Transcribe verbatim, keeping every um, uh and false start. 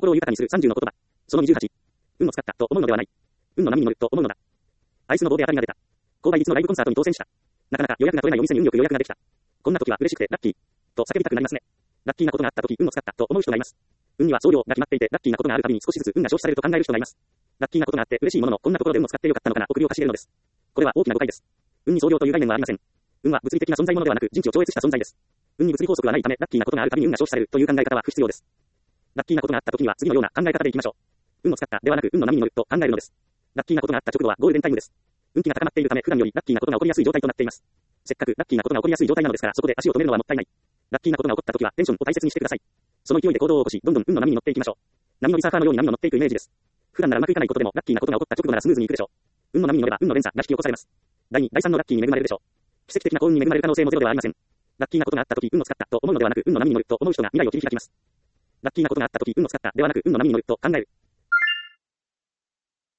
心を豊かにするさんじゅうの言葉。そのにじゅうはち。運を使ったと思うのではない。運の波に乗ると思うのだ。アイスの棒で当たりが出た。購買率のライブコンサートに当選した。なかなか予約が取れないお店に運よく予約ができた。こんな時は嬉しくてラッキーと叫びたくなりますね。ラッキーなことがあった時、運を使ったと思う人がいます。運には総量が決まっていて、ラッキーなことがあるたびに少しずつ運が消費されると考える人がいます。ラッキーなことがあって嬉しいものの、こんなところで運を使ってよかったのかなと首をかしげるのです。これは大きな誤解です。運に総量という概念はありません。運は物理的な存在ものではなく、人知を超越した存在です。運に物理法則はないため、ラッキーなことがあるたびに運が消費されるという考え方は不必要です。ラッキーなことがあった時には次のような考え方でいきましょう。運を使ったではなく、運の波に乗ると考えるのです。ラッキーなことがあった直後はゴールデンタイムです。運気が高まっているため、普段よりラッキーなことが起こりやすい状態となっています。せっかくラッキーなことが起こりやすい状態なのですから、そこで足を止めるのはもったいない。ラッキーなことが起こった時はテンションを大切にしてください。その勢いで行動を起こし、どんどん運の波に乗っていきましょう。波乗りサーファーのように波に乗っていくイメージです。普段ならうまくいかないことでも、ラッキーなことが起こった直後ならスムーズにいくでしょう。運の波に乗れば運の連鎖が引き起こされます。だいに、だいさんのラッキーに恵まれるでしょう。奇跡的な幸運に恵まれる可能性もゼロではありません。ラッキーなことがあった時、運を使ったと思うのではなく、運の波に乗ると思う人が未来を切り開きます。ラッキーなことがあった時、運を使ったではなく、運の波に乗ると考える。